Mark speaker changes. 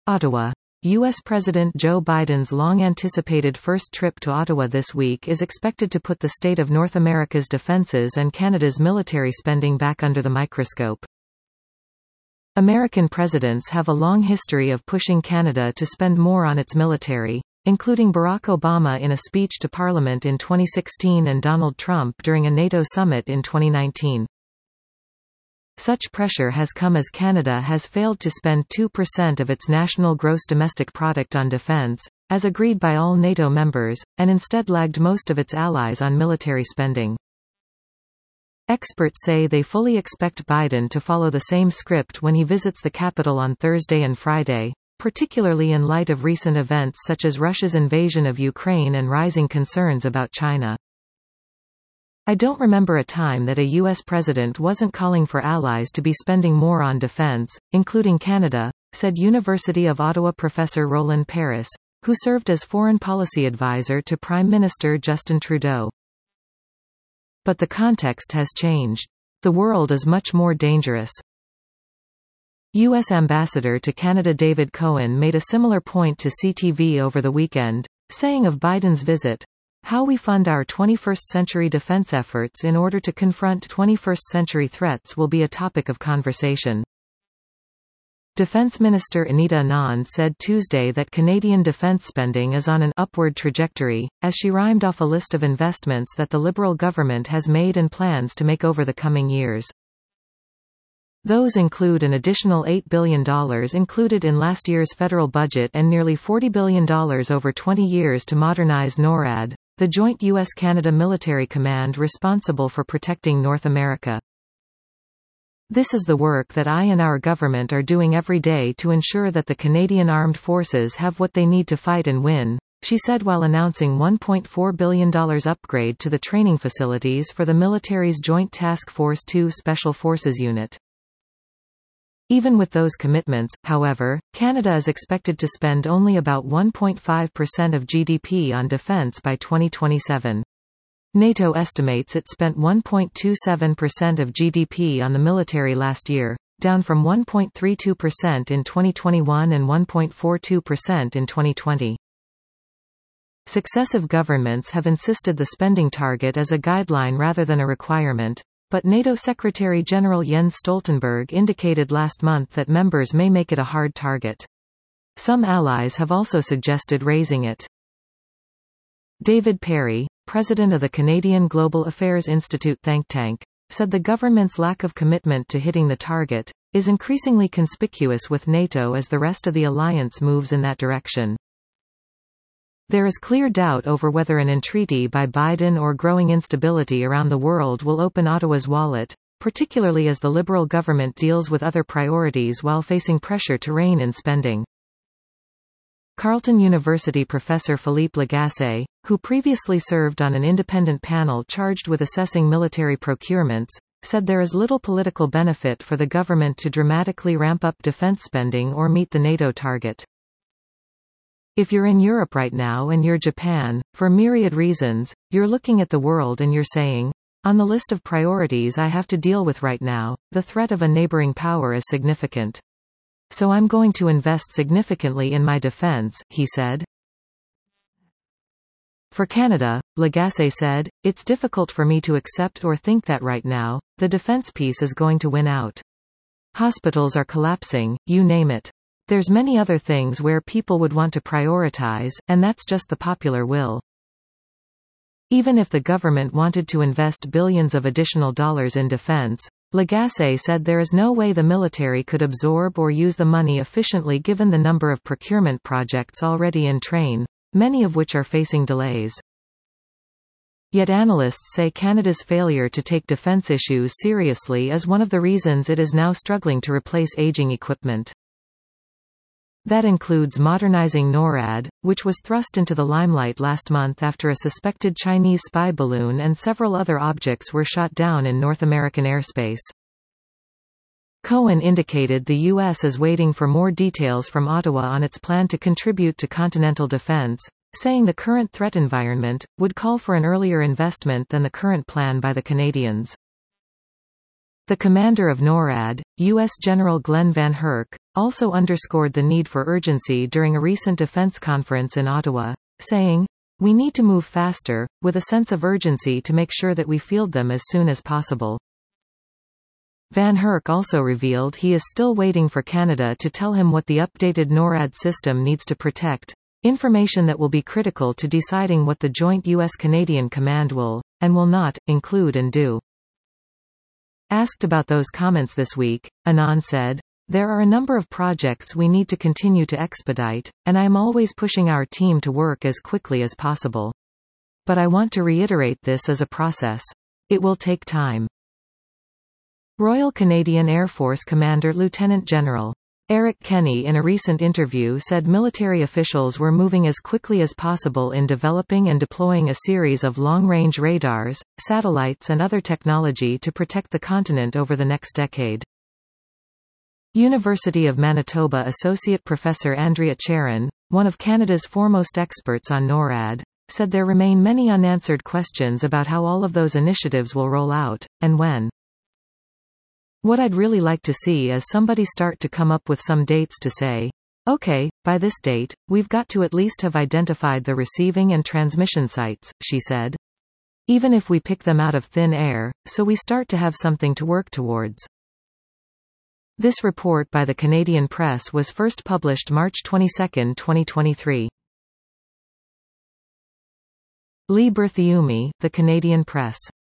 Speaker 1: Ottawa. U.S. President Joe Biden's long-anticipated first trip to Ottawa this week is expected to put the state of North America's defenses and Canada's military spending back under the microscope. American presidents have a long history of pushing Canada to spend more on its military, including Barack Obama in a speech to Parliament in 2016 and Donald Trump during a NATO summit in 2019. Such pressure has come as Canada has failed to spend 2% of its national gross domestic product on defense, as agreed by all NATO members, and instead lagged most of its allies on military spending. Experts say they fully expect Biden to follow the same script when he visits the capital on Thursday and Friday, particularly in light of recent events such as Russia's invasion of Ukraine and rising concerns about China. I don't remember a time that a U.S. president wasn't calling for allies to be spending more on defense, including Canada, said University of Ottawa professor Roland Paris, who served as foreign policy advisor to Prime Minister Justin Trudeau. But the context has changed. The world is much more dangerous. U.S. Ambassador to Canada David Cohen made a similar point to CTV over the weekend, saying of Biden's visit, "How we fund our 21st-century defense efforts in order to confront 21st-century threats will be a topic of conversation." Defense Minister Anita Anand said Tuesday that Canadian defense spending is on an upward trajectory, as she rhymed off a list of investments that the Liberal government has made and plans to make over the coming years. Those include an additional $8 billion included in last year's federal budget and nearly $40 billion over 20 years to modernize NORAD, the joint U.S.-Canada military command responsible for protecting North America. "This is the work that I and our government are doing every day to ensure that the Canadian Armed Forces have what they need to fight and win," she said while announcing $1.4 billion upgrade to the training facilities for the military's Joint Task Force 2 Special Forces Unit. Even with those commitments, however, Canada is expected to spend only about 1.5% of GDP on defense by 2027. NATO estimates it spent 1.27% of GDP on the military last year, down from 1.32% in 2021 and 1.42% in 2020. Successive governments have insisted the spending target as a guideline rather than a requirement, but NATO Secretary-General Jens Stoltenberg indicated last month that members may make it a hard target. Some allies have also suggested raising it. David Perry, president of the Canadian Global Affairs Institute think tank, said the government's lack of commitment to hitting the target is increasingly conspicuous with NATO as the rest of the alliance moves in that direction. There is clear doubt over whether an entreaty by Biden or growing instability around the world will open Ottawa's wallet, particularly as the Liberal government deals with other priorities while facing pressure to rein in spending. Carleton University professor Philippe Lagacé, who previously served on an independent panel charged with assessing military procurements, said there is little political benefit for the government to dramatically ramp up defense spending or meet the NATO target. "If you're in Europe right now and you're Japan, for myriad reasons, you're looking at the world and you're saying, on the list of priorities I have to deal with right now, the threat of a neighboring power is significant. So I'm going to invest significantly in my defense," he said. For Canada, Lagacé said, "It's difficult for me to accept or think that right now, the defense piece is going to win out. Hospitals are collapsing, you name it. There's many other things where people would want to prioritize, and that's just the popular will." Even if the government wanted to invest billions of additional dollars in defense, Lagacé said there is no way the military could absorb or use the money efficiently given the number of procurement projects already in train, many of which are facing delays. Yet analysts say Canada's failure to take defense issues seriously is one of the reasons it is now struggling to replace aging equipment. That includes modernizing NORAD, which was thrust into the limelight last month after a suspected Chinese spy balloon and several other objects were shot down in North American airspace. Cohen indicated the U.S. is waiting for more details from Ottawa on its plan to contribute to continental defense, saying the current threat environment would call for an earlier investment than the current plan by the Canadians. The commander of NORAD, U.S. General Glenn Van Herk, also underscored the need for urgency during a recent defense conference in Ottawa, saying, "We need to move faster, with a sense of urgency to make sure that we field them as soon as possible." Van Herk also revealed he is still waiting for Canada to tell him what the updated NORAD system needs to protect, information that will be critical to deciding what the joint U.S.-Canadian command will, and will not, include and do. Asked about those comments this week, Anand said, "There are a number of projects we need to continue to expedite, and I am always pushing our team to work as quickly as possible. But I want to reiterate this as a process. It will take time." Royal Canadian Air Force Commander Lieutenant General Eric Kenney in a recent interview said military officials were moving as quickly as possible in developing and deploying a series of long-range radars, satellites and other technology to protect the continent over the next decade. University of Manitoba Associate Professor Andrea Charon, one of Canada's foremost experts on NORAD, said there remain many unanswered questions about how all of those initiatives will roll out, and when. "What I'd really like to see is somebody start to come up with some dates to say, okay, by this date, we've got to at least have identified the receiving and transmission sites," she said. "Even if we pick them out of thin air, so we start to have something to work towards." This report by the Canadian Press was first published March 22, 2023. Lee Berthiaume, The Canadian Press.